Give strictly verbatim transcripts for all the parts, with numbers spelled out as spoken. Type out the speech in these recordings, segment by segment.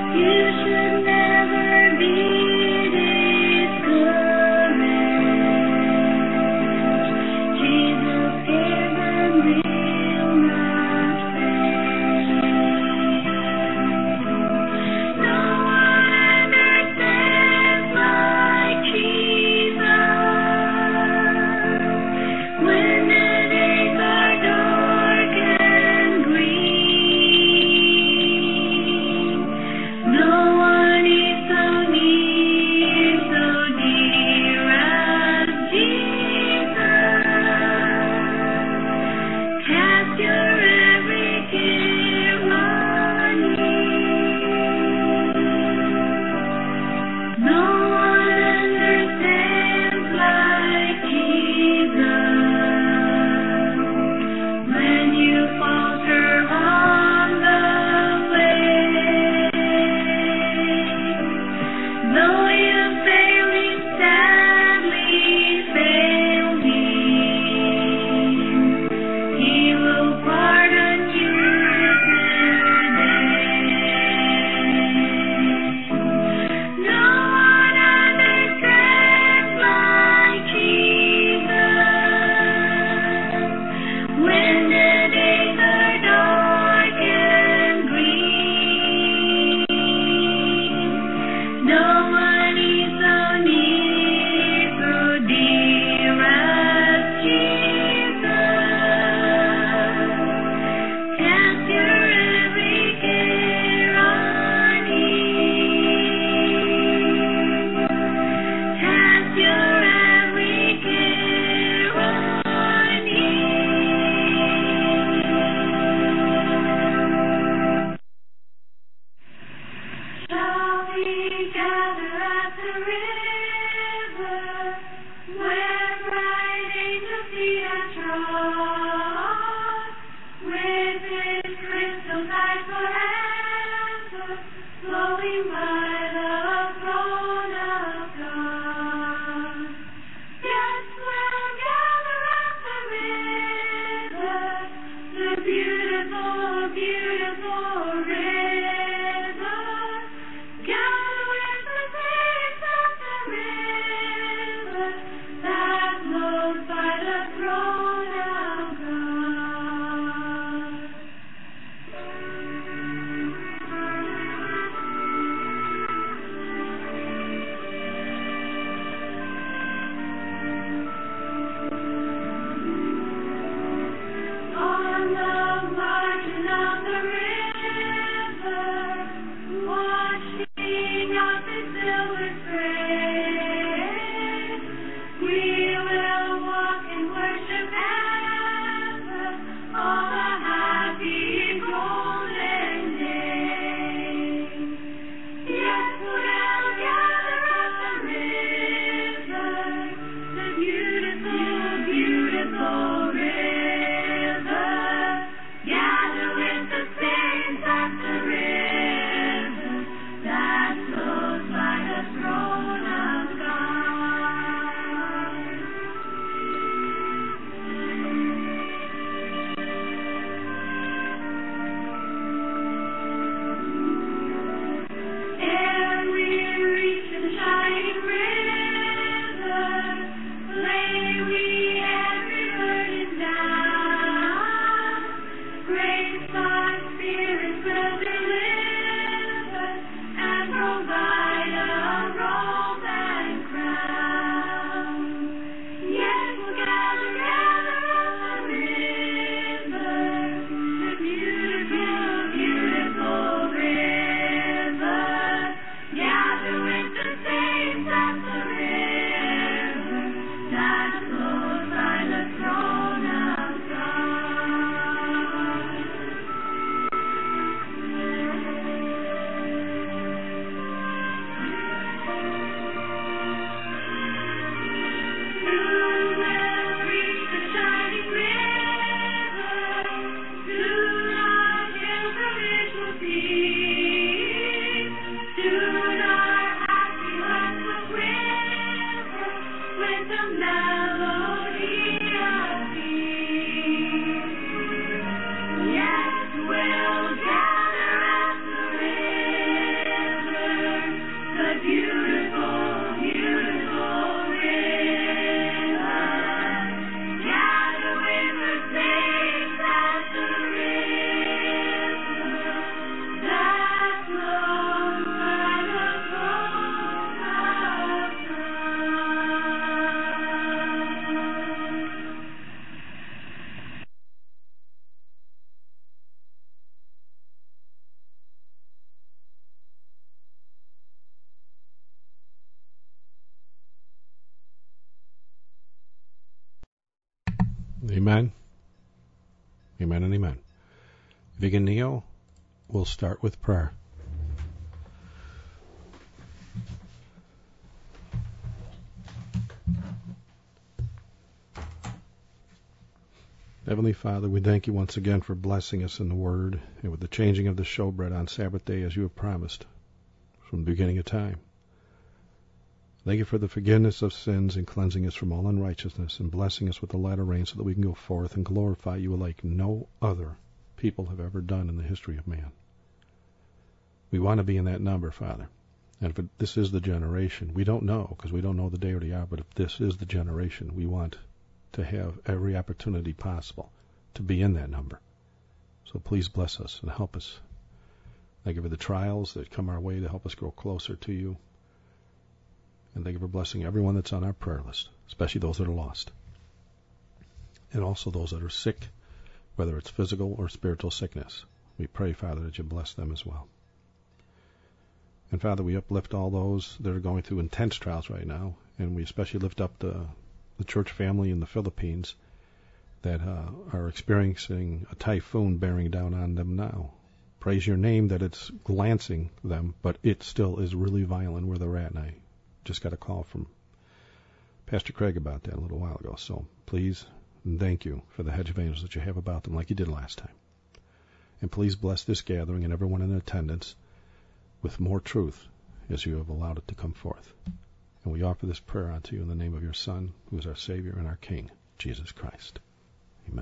Gather with the saints at the river that flows Amen. Amen and amen. If you can kneel, we'll start with prayer. Heavenly Father, we thank you once again for blessing us in the Word and with the changing of the showbread on Sabbath day as you have promised from the beginning of time. Thank you for the forgiveness of sins and cleansing us from all unrighteousness and blessing us with the latter rain so that we can go forth and glorify you like no other people have ever done in the history of man. We want to be in that number, Father. And if it, this is the generation, we don't know because we don't know the day or the hour, but if this is the generation, we want to have every opportunity possible to be in that number. So please bless us and help us. Thank you for the trials that come our way to help us grow closer to you. And thank you for blessing everyone that's on our prayer list, especially those that are lost. And also those that are sick, whether it's physical or spiritual sickness. We pray, Father, that you bless them as well. And Father, we uplift all those that are going through intense trials right now, and we especially lift up the the church family in the Philippines that uh, are experiencing a typhoon bearing down on them now. Praise your name that it's glancing them, but it still is really violent where they're at. And I just got a call from Pastor Craig about that a little while ago. So please and thank you for the hedge of angels that you have about them like you did last time. And please bless this gathering and everyone in attendance with more truth as you have allowed it to come forth. And we offer this prayer unto you in the name of your Son, who is our Savior and our King, Jesus Christ. Amen.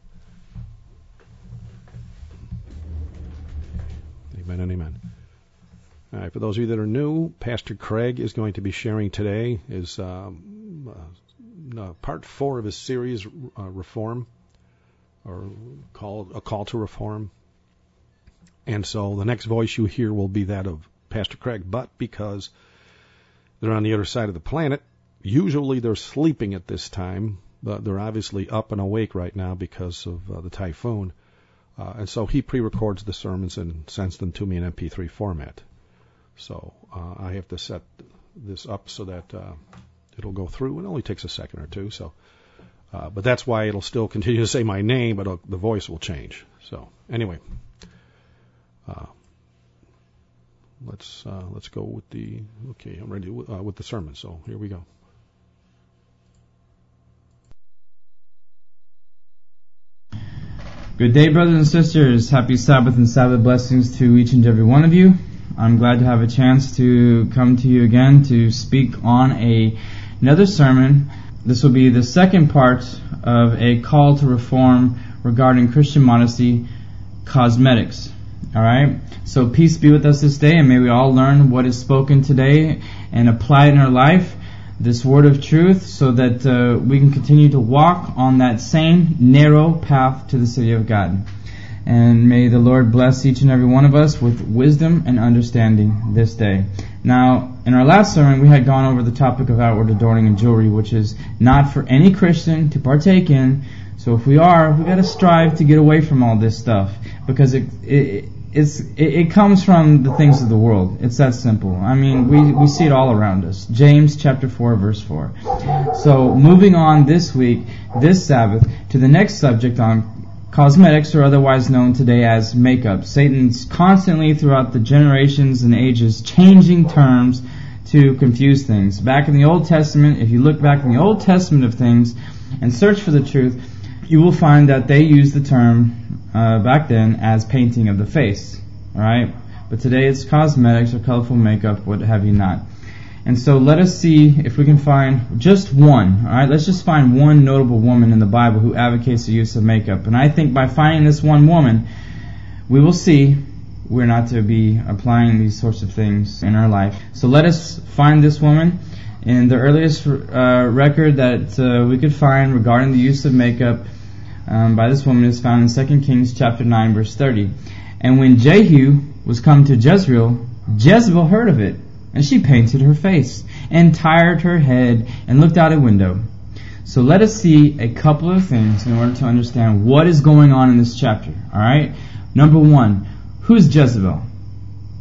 Amen and amen. All right, for those of you that are new, Pastor Craig is going to be sharing today is um, uh, uh, part four of his series, uh, Reform, or called A Call to Reform. And so the next voice you hear will be that of Pastor Craig, but because they're on the other side of the planet, usually they're sleeping at this time, but they're obviously up and awake right now because of uh, the typhoon. Uh, and so he pre-records the sermons and sends them to me in M P three format. So uh, I have to set this up so that uh, it'll go through. It only takes a second or two. So, uh, but that's why it'll still continue to say my name, but it'll, the voice will change. So anyway, uh, let's uh, let's go with the okay. I'm ready uh, with the sermon. So here we go. Good day, brothers and sisters. Happy Sabbath and Sabbath blessings to each and every one of you. I'm glad to have a chance to come to you again to speak on a another sermon. This will be the second part of a call to reform regarding Christian modesty, cosmetics. All right? So peace be with us this day, and may we all learn what is spoken today and apply it in our life, this word of truth, so that uh, we can continue to walk on that same narrow path to the city of God. And may the Lord bless each and every one of us with wisdom and understanding this day. Now, in our last sermon, we had gone over the topic of outward adorning and jewelry, which is not for any Christian to partake in. So if we are, we got to strive to get away from all this stuff, because it it it's it, it comes from the things of the world. It's that simple. I mean, we we see it all around us. James chapter four, verse four. So moving on this week, this Sabbath, to the next subject on cosmetics, or otherwise known today as makeup. Satan's constantly throughout the generations and ages changing terms to confuse things. Back in the Old Testament, if you look back in the Old Testament of things and search for the truth, you will find that they used the term uh, back then as painting of the face. Alright? But today it's cosmetics or colorful makeup, what have you not. And so let us see if we can find just one. All right, let's just find one notable woman in the Bible who advocates the use of makeup. And I think by finding this one woman, we will see we're not to be applying these sorts of things in our life. So let us find this woman. And the earliest uh, record that uh, we could find regarding the use of makeup um, by this woman is found in Second Kings chapter nine, verse thirty. And when Jehu was come to Jezreel, Jezebel heard of it. And she painted her face, and tired her head, and looked out a window. So let us see a couple of things in order to understand what is going on in this chapter. Alright? Number one, who's Jezebel?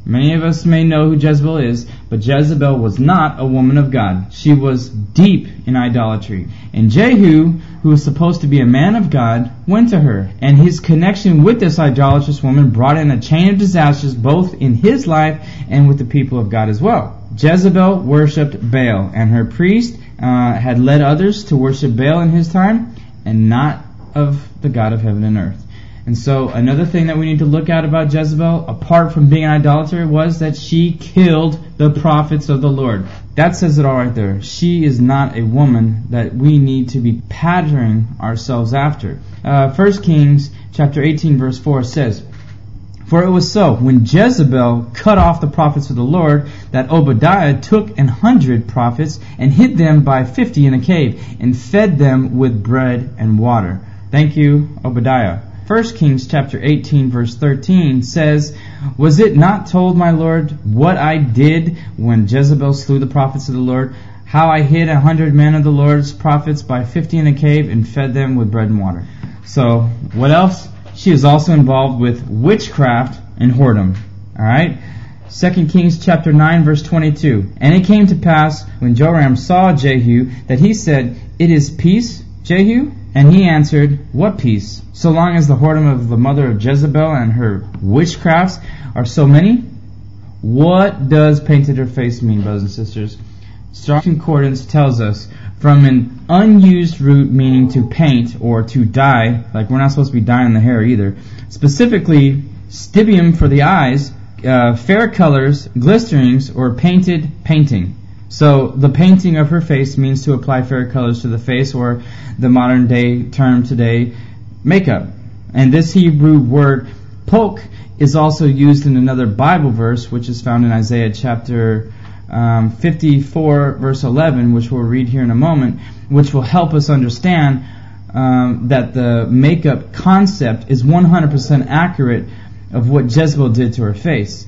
Many of us may know who Jezebel is, but Jezebel was not a woman of God. She was deep in idolatry. And Jehu, who was supposed to be a man of God, went to her. And his connection with this idolatrous woman brought in a chain of disasters both in his life and with the people of God as well. Jezebel worshipped Baal, and her priest uh, had led others to worship Baal in his time, and not of the God of heaven and earth. And so another thing that we need to look at about Jezebel, apart from being an idolater, was that she killed the prophets of the Lord. That says it all right there. She is not a woman that we need to be patterning ourselves after. Uh, First Kings chapter eighteen verse four says, "For it was so, when Jezebel cut off the prophets of the Lord, that Obadiah took an hundred prophets and hid them by fifty in a cave, and fed them with bread and water." Thank you, Obadiah. First Kings chapter eighteen verse thirteen says, "Was it not told, my Lord, what I did when Jezebel slew the prophets of the Lord? How I hid a hundred men of the Lord's prophets by fifty in a cave and fed them with bread and water." So, what else? She is also involved with witchcraft and whoredom. Alright? Second Kings chapter nine verse twenty-two. "And it came to pass, when Joram saw Jehu, that he said, 'It is peace, Jehu?' And he answered, 'What peace? So long as the whoredom of the mother of Jezebel and her witchcrafts are so many?'" What does painted her face mean, brothers and sisters? Strong's Concordance tells us, from an unused root meaning to paint or to dye, like we're not supposed to be dyeing the hair either, specifically stibium for the eyes, uh, fair colors, glisterings, or painted painting. So the painting of her face means to apply fair colors to the face, or the modern day term today, makeup. And this Hebrew word poke is also used in another Bible verse, which is found in Isaiah chapter um, fifty-four verse eleven, which we'll read here in a moment, which will help us understand um, that the makeup concept is one hundred percent accurate of what Jezebel did to her face.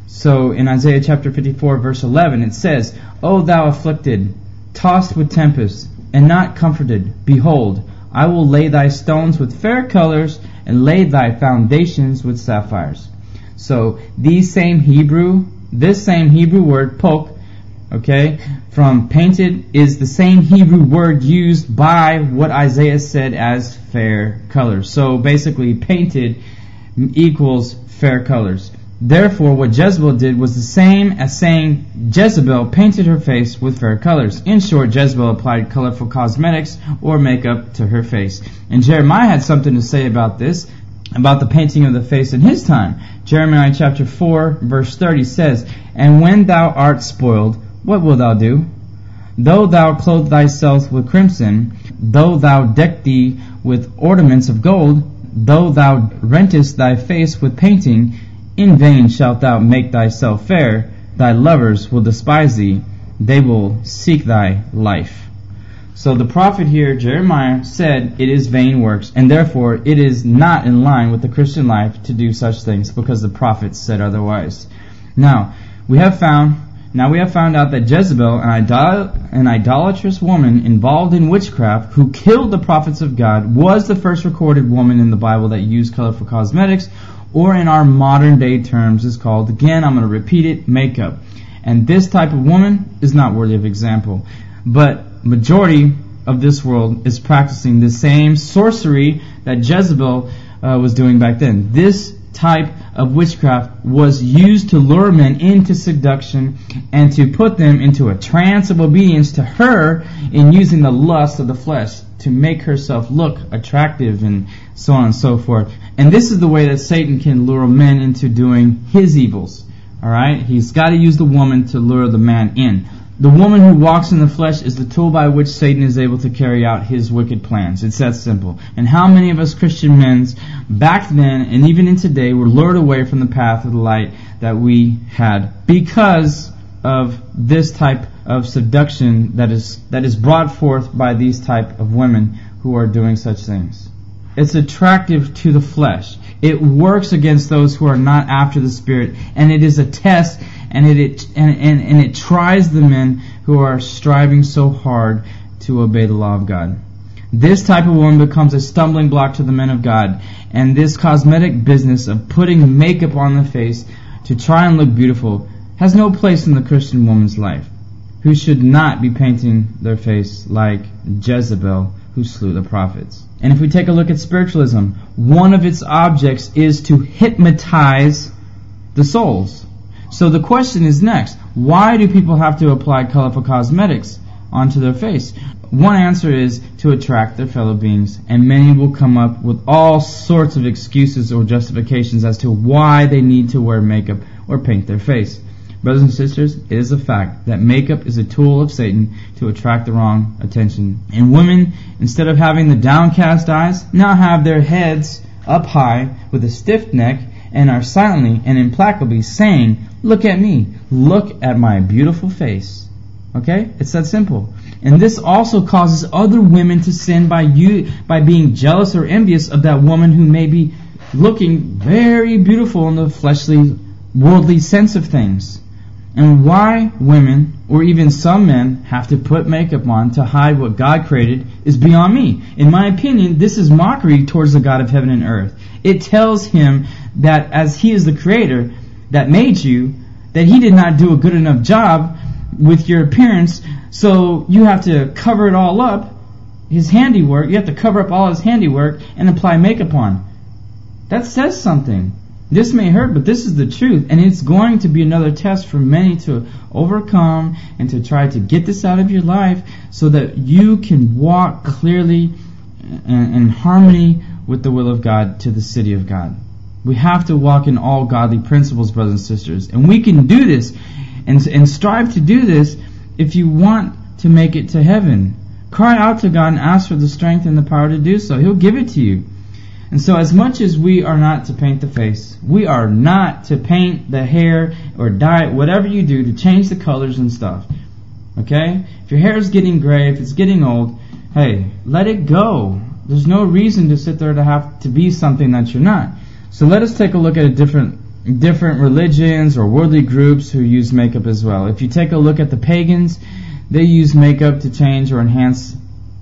So in Isaiah chapter fifty-four verse eleven it says, "O thou afflicted, tossed with tempest, and not comforted, behold, I will lay thy stones with fair colors, and lay thy foundations with sapphires." So these same Hebrew, this same Hebrew word poke, okay, from painted, is the same Hebrew word used by what Isaiah said as fair colors. So basically painted equals fair colors. Therefore, what Jezebel did was the same as saying Jezebel painted her face with fair colors. In short, Jezebel applied colorful cosmetics or makeup to her face. And Jeremiah had something to say about this, about the painting of the face in his time. Jeremiah chapter four verse thirty says, "And when thou art spoiled, what wilt thou do? Though thou clothe thyself with crimson, though thou deck thee with ornaments of gold, though thou rentest thy face with painting, in vain shalt thou make thyself fair. Thy lovers will despise thee. They will seek thy life." So the prophet here, Jeremiah, said it is vain works, and therefore it is not in line with the Christian life to do such things, because the prophets said otherwise. Now, we have found, now we have found out that Jezebel, an, idol, an idolatrous woman involved in witchcraft, who killed the prophets of God, was the first recorded woman in the Bible that used colorful cosmetics, or in our modern day terms is called, again, I'm going to repeat it, makeup. And this type of woman is not worthy of example. But majority of this world is practicing the same sorcery that Jezebel uh, was doing back then. This type of witchcraft was used to lure men into seduction and to put them into a trance of obedience to her in using the lust of the flesh to make herself look attractive and so on and so forth. And this is the way that Satan can lure men into doing his evils. Alright? He's got to use the woman to lure the man in. The woman who walks in the flesh is the tool by which Satan is able to carry out his wicked plans. It's that simple. And how many of us Christian men back then and even in today were lured away from the path of the light that we had because of this type of seduction that is that is brought forth by these type of women who are doing such things. It's attractive to the flesh. It works against those who are not after the Spirit, and it is a test, and it, it and, and, and it tries the men who are striving so hard to obey the law of God. This type of woman becomes a stumbling block to the men of God, and this cosmetic business of putting makeup on the face to try and look beautiful has no place in the Christian woman's life, who should not be painting their face like Jezebel, who slew the prophets. And if we take a look at spiritualism, one of its objects is to hypnotize the souls. So the question is next, why do people have to apply colorful cosmetics onto their face? One answer is to attract their fellow beings, and many will come up with all sorts of excuses or justifications as to why they need to wear makeup or paint their face. Brothers and sisters, it is a fact that makeup is a tool of Satan to attract the wrong attention. And women, instead of having the downcast eyes, now have their heads up high with a stiff neck and are silently and implacably saying, "Look at me, look at my beautiful face." Okay? It's that simple. And this also causes other women to sin by you, by being jealous or envious of that woman who may be looking very beautiful in the fleshly, worldly sense of things. And why women, or even some men, have to put makeup on to hide what God created is beyond me. In my opinion, this is mockery towards the God of heaven and earth. It tells him that as he is the creator that made you, that he did not do a good enough job with your appearance, so you have to cover it all up, his handiwork, you have to cover up all his handiwork and apply makeup on. That says something. This may hurt, but this is the truth, and it's going to be another test for many to overcome and to try to get this out of your life so that you can walk clearly in, in harmony with the will of God to the city of God. We have to walk in all godly principles, brothers and sisters, and we can do this and, and strive to do this if you want to make it to heaven. Cry out to God and ask for the strength and the power to do so. He'll give it to you. And so as much as we are not to paint the face, we are not to paint the hair or dye it, whatever you do to change the colors and stuff. Okay? If your hair is getting gray, if it's getting old, hey, let it go. There's no reason to sit there to have to be something that you're not. So let us take a look at a different different religions or worldly groups who use makeup as well. If you take a look at the pagans, they use makeup to change or enhance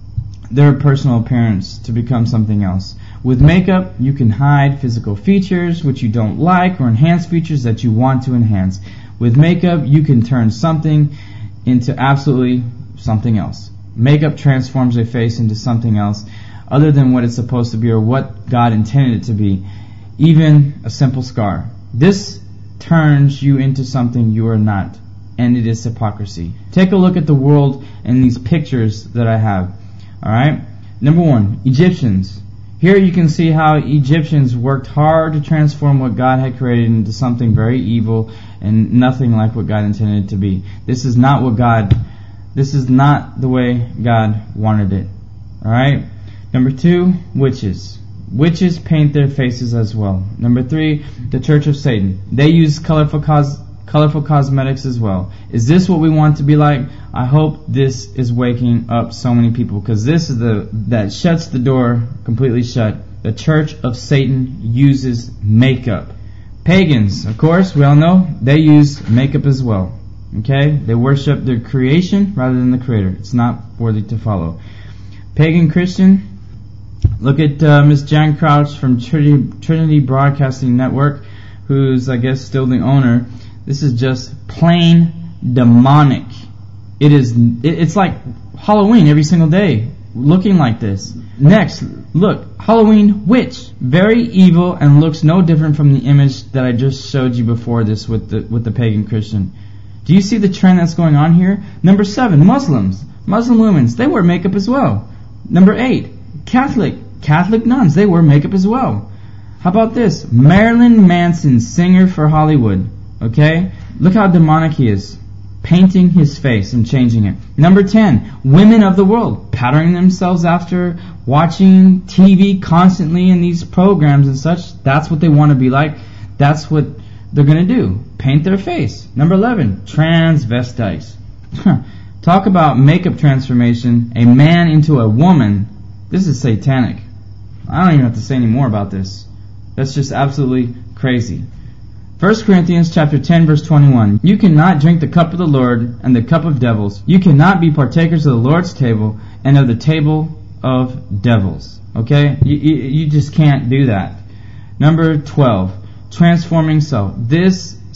their personal appearance to become something else. With makeup, you can hide physical features which you don't like or enhance features that you want to enhance. With makeup, you can turn something into absolutely something else. Makeup transforms a face into something else other than what it's supposed to be or what God intended it to be, even a simple scar. This turns you into something you are not, and it is hypocrisy. Take a look at the world and these pictures that I have. Alright? Number one, Egyptians. Here you can see how Egyptians worked hard to transform what God had created into something very evil and nothing like what God intended it to be. This is not what God, this is not the way God wanted it. Alright? Number two, witches. Witches paint their faces as well. Number three, the Church of Satan. They use colorful cos- colorful cosmetics as well. Is this what we want to be like? I hope this is waking up so many people, because this is the that shuts the door completely shut. The Church of Satan uses makeup. Pagans, of course, we all know, they use makeup as well. Okay? They worship their creation rather than the Creator. It's not worthy to follow. Pagan Christian, look at uh, Miss Jan Crouch from Trinity, Trinity Broadcasting Network, who's, I guess, still the owner. This is just plain demonic. It is. It, it's like Halloween every single day, looking like this. Next, look, Halloween witch, very evil and looks no different from the image that I just showed you before this with the with the pagan Christian. Do you see the trend that's going on here? Number seven, Muslims, Muslim women, they wear makeup as well. Number eight, Catholic, Catholic nuns, they wear makeup as well. How about this? Marilyn Manson, singer for Hollywood. Okay? Look how demonic he is. Painting his face and changing it. Number ten, women of the world, patterning themselves after watching T V constantly in these programs and such. That's what they want to be like. That's what they're going to do. Paint their face. Number eleven, transvestites. Talk about makeup transformation. A man into a woman. This is satanic. I don't even have to say any more about this. That's just absolutely crazy. First Corinthians chapter ten verse twenty-one. You cannot drink the cup of the Lord and the cup of devils. You cannot be partakers of the Lord's table and of the table of devils. Okay? You, you, you just can't do that. Number twelve. Transforming self. This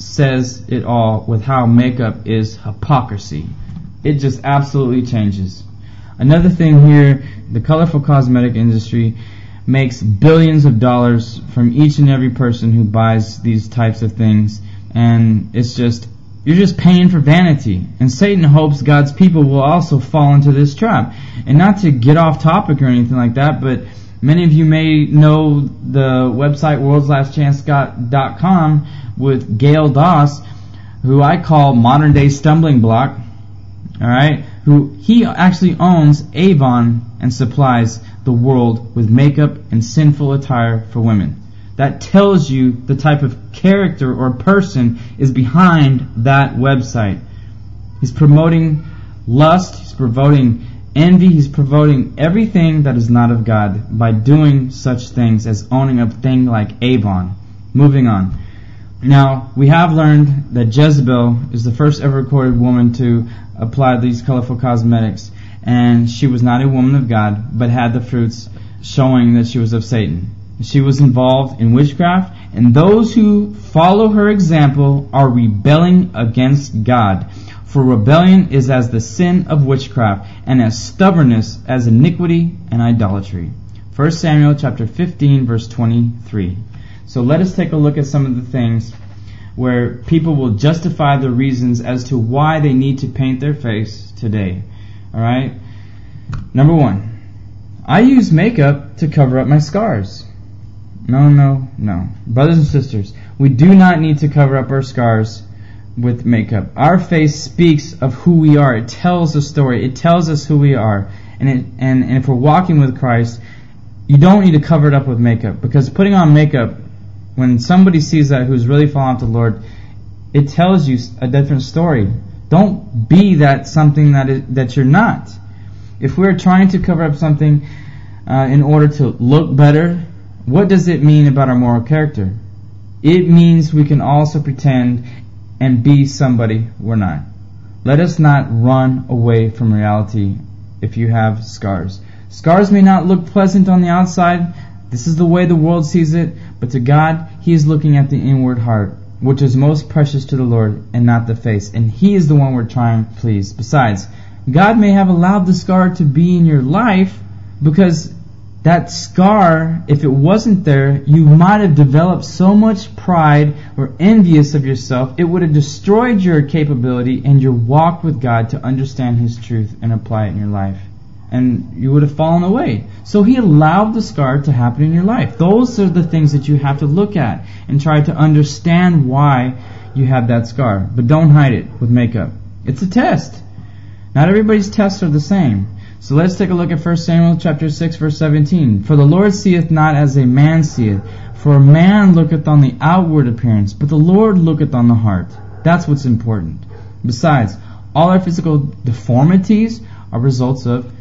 says it all with how makeup is hypocrisy. It just absolutely changes. Another thing here, the colorful cosmetic industry makes billions of dollars from each and every person who buys these types of things, and it's just, you're just paying for vanity. And Satan hopes God's people will also fall into this trap. And not to get off topic or anything like that, but many of you may know the website world's last chance dot com with Gail Doss, who I call modern day stumbling block. Alright? Who he actually owns Avon and supplies the world with makeup and sinful attire for women. That tells you the type of character or person is behind that website. He's promoting lust, he's promoting envy, he's promoting everything that is not of God by doing such things as owning a thing like Avon. Moving on. Now, we have learned that Jezebel is the first ever recorded woman to apply these colorful cosmetics, and she was not a woman of God, but had the fruits showing that she was of Satan. She was involved in witchcraft, and those who follow her example are rebelling against God. For rebellion is as the sin of witchcraft, and as stubbornness as iniquity and idolatry. First Samuel chapter fifteen, verse twenty-three. So let us take a look at some of the things where people will justify the reasons as to why they need to paint their face today. Alright? Number one, I use makeup to cover up my scars. No, no, no. Brothers and sisters, we do not need to cover up our scars with makeup. Our face speaks of who we are. It tells a story. It tells us who we are. And, it, and, and if we're walking with Christ, you don't need to cover it up with makeup. Because putting on makeup, when somebody sees that who's really fallen off the Lord, it tells you a different story. Don't be that something that is, that you're not. If we're trying to cover up something uh, in order to look better, what does it mean about our moral character? It means we can also pretend and be somebody we're not. Let us not run away from reality if you have scars. Scars may not look pleasant on the outside. This is the way the world sees it. But to God, He is looking at the inward heart, which is most precious to the Lord, and not the face. And He is the one we're trying to please. Besides, God may have allowed the scar to be in your life because that scar, if it wasn't there, you might have developed so much pride or envious of yourself, it would have destroyed your capability and your walk with God to understand His truth and apply it in your life. And you would have fallen away. So He allowed the scar to happen in your life. Those are the things that you have to look at and try to understand why you have that scar. But don't hide it with makeup. It's a test. Not everybody's tests are the same. So let's take a look at First Samuel chapter six, verse seventeen. For the Lord seeth not as a man seeth, for a man looketh on the outward appearance, but the Lord looketh on the heart. That's what's important. Besides, all our physical deformities are results of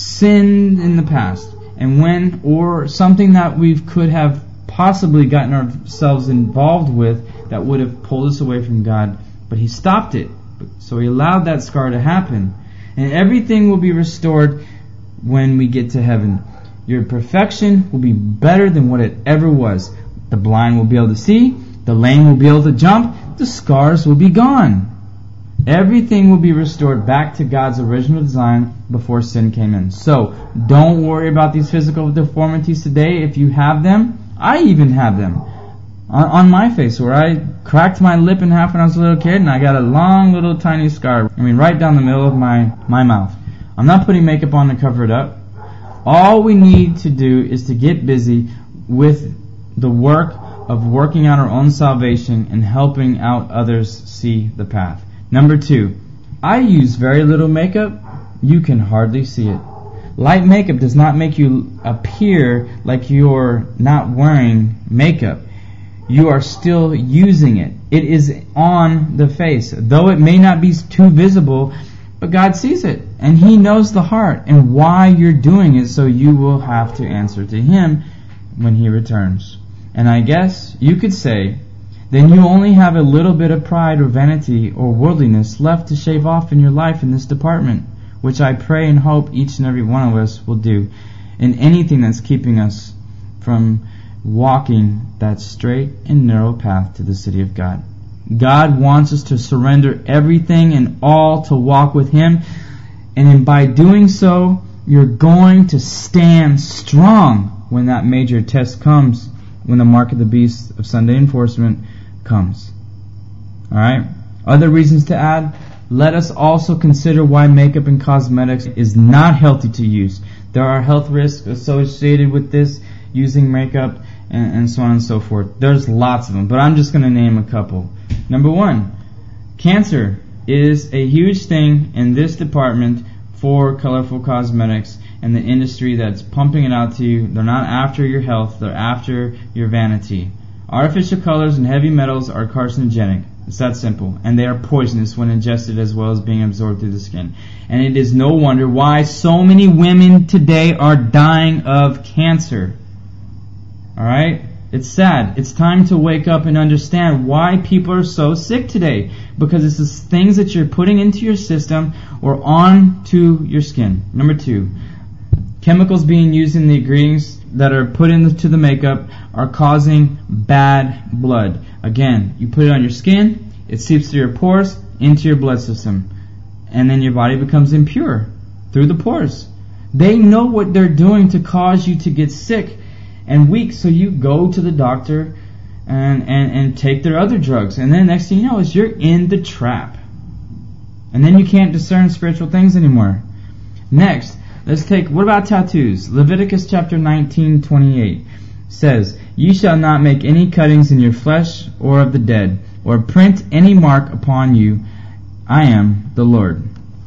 sin in the past. And when, or something that we could have possibly gotten ourselves involved with that would have pulled us away from God, but He stopped it. So He allowed that scar to happen. And everything will be restored when we get to heaven. Your perfection will be better than what it ever was. The blind will be able to see. The lame will be able to jump. The scars will be gone. Everything will be restored back to God's original design before sin came in. So, don't worry about these physical deformities today. If you have them, I even have them. On, on my face, where I cracked my lip in half when I was a little kid, and I got a long little tiny scar. I mean, right down the middle of my, my mouth. I'm not putting makeup on to cover it up. All we need to do is to get busy with the work of working out our own salvation and helping out others see the path. Number two, I use very little makeup. You can hardly see it. Light makeup does not make you appear like you're not wearing makeup. You are still using it. It is on the face. Though it may not be too visible, but God sees it. And He knows the heart and why you're doing it, so you will have to answer to Him when He returns. And I guess you could say, then you only have a little bit of pride or vanity or worldliness left to shave off in your life in this department, which I pray and hope each and every one of us will do, in anything that's keeping us from walking that straight and narrow path to the city of God. God wants us to surrender everything and all to walk with Him. And in by doing so, you're going to stand strong when that major test comes, when the mark of the beast of Sunday enforcement comes. Alright? Other reasons to add, let us also consider why makeup and cosmetics is not healthy to use. There are health risks associated with this, using makeup, and, and so on and so forth. There's lots of them, but I'm just going to name a couple. Number one, cancer is a huge thing in this department for colorful cosmetics and the industry that's pumping it out to you. They're not after your health, they're after your vanity. Artificial colors and heavy metals are carcinogenic. It's that simple. And they are poisonous when ingested as well as being absorbed through the skin. And it is no wonder why so many women today are dying of cancer. Alright? It's sad. It's time to wake up and understand why people are so sick today. Because it's the things that you're putting into your system or onto your skin. Number two, chemicals being used in the ingredients that are put into the makeup are causing bad blood. Again, you put it on your skin, it seeps through your pores into your blood system, and then your body becomes impure through the pores. They know what they're doing to cause you to get sick and weak, so you go to the doctor and, and, and take their other drugs, and then next thing you know is you're in the trap. And then you can't discern spiritual things anymore. Next, let's take, what about tattoos? Leviticus chapter nineteen twenty-eight says, "Ye shall not make any cuttings in your flesh or of the dead, or print any mark upon you. I am the Lord."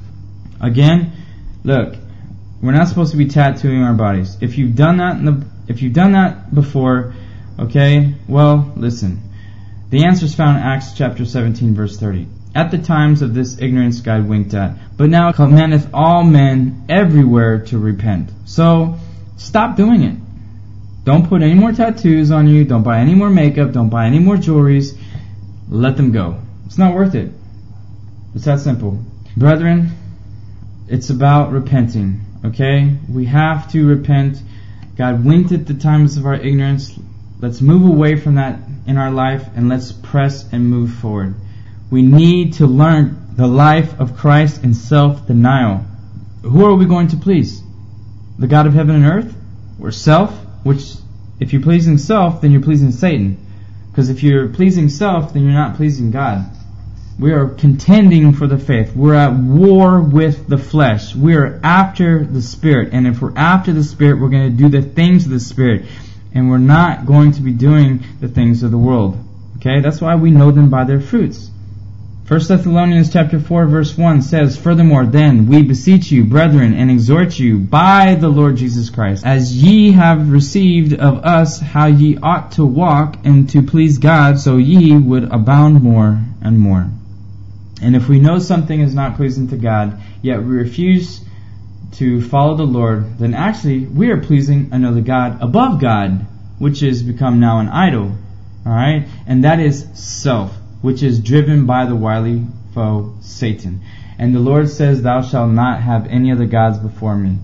Again, look, we're not supposed to be tattooing our bodies. If you've done that in the, if you've done that before, okay, well, listen. The answer is found in Acts chapter seventeen, verse thirty. "At the times of this ignorance God winked at, but now commandeth all men everywhere to repent." So, stop doing it. Don't put any more tattoos on you. Don't buy any more makeup. Don't buy any more jewelries. Let them go. It's not worth it. It's that simple. Brethren, it's about repenting. Okay? We have to repent. God winked at the times of our ignorance. Let's move away from that in our life and let's press and move forward. We need to learn the life of Christ in self-denial. Who are we going to please? The God of heaven and earth? Or self? Which, if you're pleasing self, then you're pleasing Satan. Because if you're pleasing self, then you're not pleasing God. We are contending for the faith. We're at war with the flesh. We are after the Spirit. And if we're after the Spirit, we're going to do the things of the Spirit. And we're not going to be doing the things of the world. Okay? That's why we know them by their fruits. First Thessalonians chapter four verse one says, "Furthermore then, we beseech you, brethren, and exhort you by the Lord Jesus Christ, as ye have received of us how ye ought to walk and to please God, so ye would abound more and more." And if we know something is not pleasing to God, yet we refuse to follow the Lord, then actually we are pleasing another God above God, which has become now an idol. Alright? And that is self, which is driven by the wily foe, Satan. And the Lord says, "Thou shalt not have any other gods before me."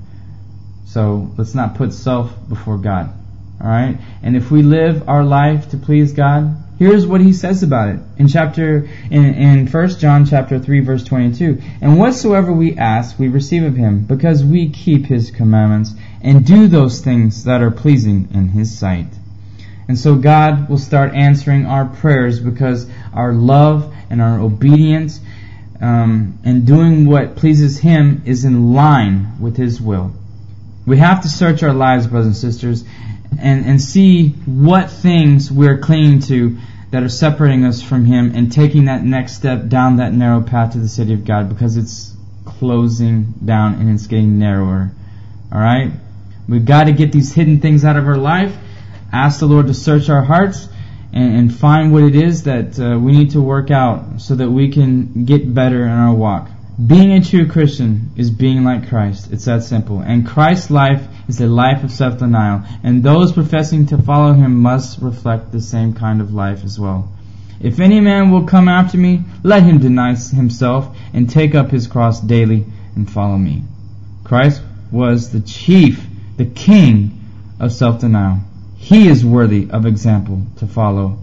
So let's not put self before God. Alright? And if we live our life to please God, here's what He says about it. In chapter in, in First John chapter three verse twenty-two. "And whatsoever we ask, we receive of Him, because we keep His commandments, and do those things that are pleasing in His sight." And so God will start answering our prayers because our love and our obedience um, and doing what pleases Him is in line with His will. We have to search our lives, brothers and sisters, and, and see what things we're clinging to that are separating us from Him and taking that next step down that narrow path to the city of God, because it's closing down and it's getting narrower. Alright? We've got to get these hidden things out of our life. Ask the Lord to search our hearts and, and find what it is that uh, we need to work out so that we can get better in our walk. Being a true Christian is being like Christ. It's that simple. And Christ's life is a life of self-denial. And those professing to follow Him must reflect the same kind of life as well. "If any man will come after me, let him deny himself and take up his cross daily and follow me." Christ was the chief, the king of self-denial. He is worthy of example to follow.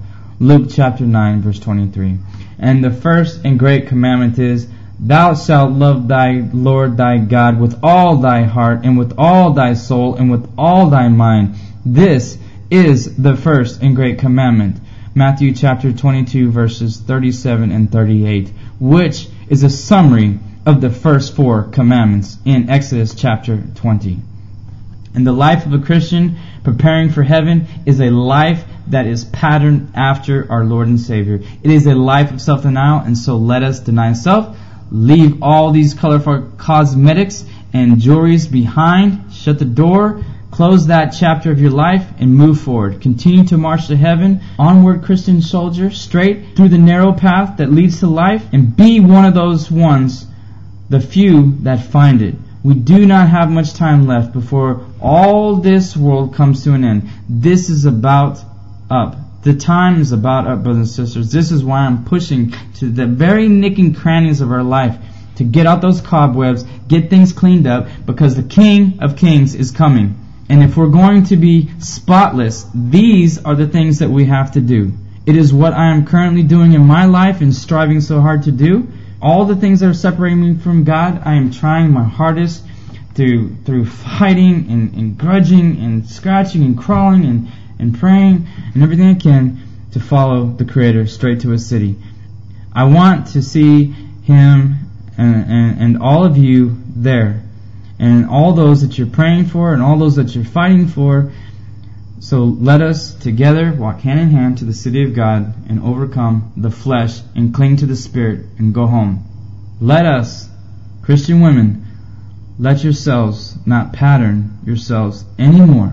Luke chapter nine, verse twenty-three. And the first and great commandment is, Thou shalt love thy Lord thy God with all thy heart, and with all thy soul, and with all thy mind. This is the first and great commandment. Matthew chapter twenty-two, verses thirty-seven and thirty-eight, which is a summary of the first four commandments in Exodus chapter twenty. And the life of a Christian preparing for heaven is a life that is patterned after our Lord and Savior. It is a life of self-denial, and so let us deny self, leave all these colorful cosmetics and jewelries behind, shut the door, close that chapter of your life, and move forward. Continue to march to heaven. Onward, Christian soldier, straight through the narrow path that leads to life, and be one of those ones, the few that find it. We do not have much time left before all this world comes to an end. This is about up. The time is about up, brothers and sisters. This is why I'm pushing to the very nick and crannies of our life to get out those cobwebs, get things cleaned up, because the King of Kings is coming. And if we're going to be spotless, these are the things that we have to do. It is what I am currently doing in my life and striving so hard to do. All the things that are separating me from God, I am trying my hardest to, through fighting and, and grudging and scratching and crawling and, and praying and everything I can to follow the Creator straight to His city. I want to see Him and, and, and all of you there. And all those that you're praying for and all those that you're fighting for. So let us together walk hand in hand to the city of God and overcome the flesh and cling to the Spirit and go home. Let us, Christian women, let yourselves not pattern yourselves anymore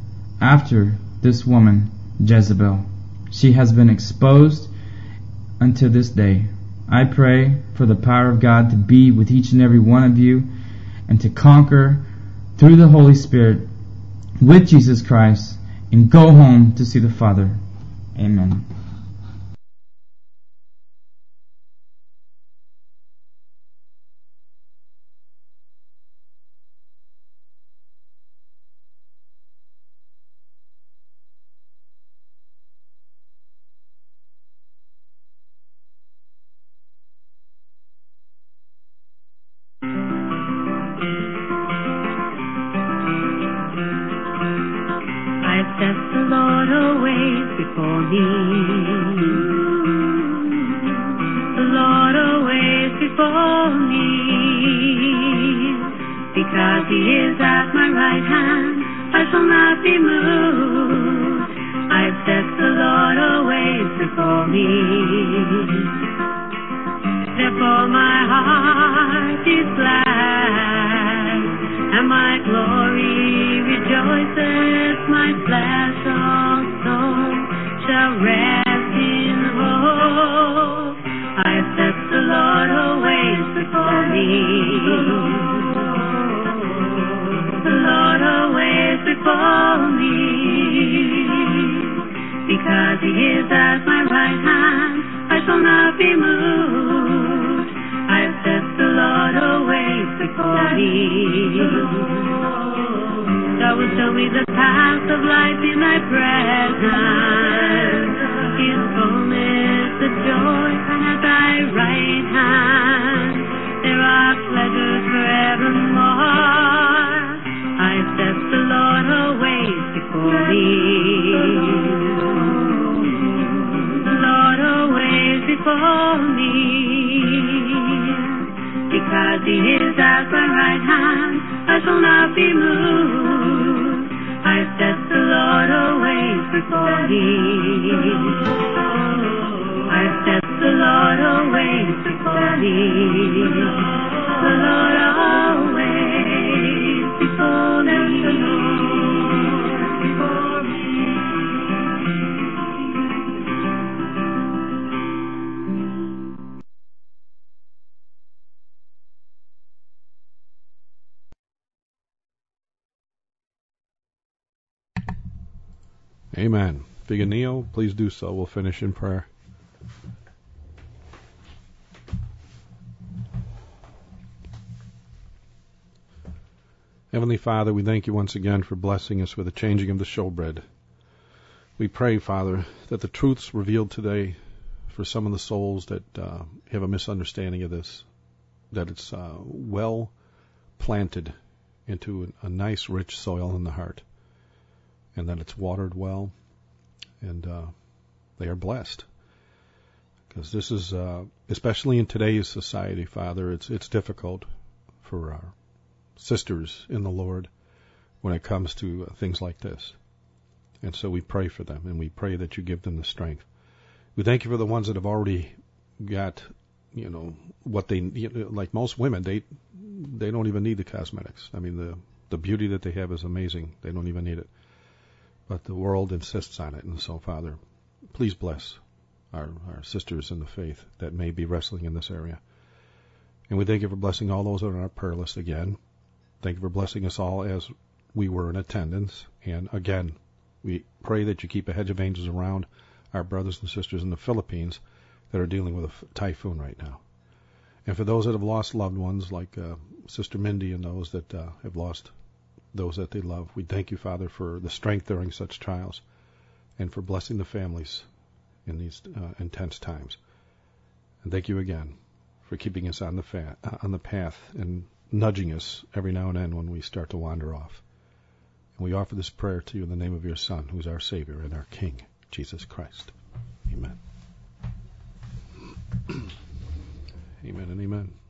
after this woman, Jezebel. She has been exposed unto this day. I pray for the power of God to be with each and every one of you, and to conquer through the Holy Spirit with Jesus Christ and go home to see the Father. Amen. Amen. If you can kneel, please do so. We'll finish in prayer. Heavenly Father, we thank you once again for blessing us with the changing of the showbread. We pray, Father, that the truths revealed today for some of the souls that uh, have a misunderstanding of this, that it's uh, well planted into a, a nice, rich soil in the heart, and that it's watered well, and uh, they are blessed. Because this is, uh, especially in today's society, Father, it's it's difficult for our sisters in the Lord when it comes to uh, things like this. And so we pray for them, and we pray that you give them the strength. We thank you for the ones that have already got, you know, what they, you know, like most women, they they don't even need the cosmetics. I mean, the, the beauty that they have is amazing. They don't even need it. But the world insists on it. And so, Father, please bless our, our sisters in the faith that may be wrestling in this area. And we thank you for blessing all those that are on our prayer list again. Thank you for blessing us all as we were in attendance. And again, we pray that you keep a hedge of angels around our brothers and sisters in the Philippines that are dealing with a typhoon right now. And for those that have lost loved ones, like uh, Sister Mindy and those that uh, have lost those that they love, we thank you, Father, for the strength during such trials and for blessing the families in these uh, intense times. And thank you again for keeping us on the, fa- on the path and nudging us every now and then when we start to wander off. And we offer this prayer to you in the name of your Son, who's our Savior and our King, Jesus Christ. Amen. Amen and amen.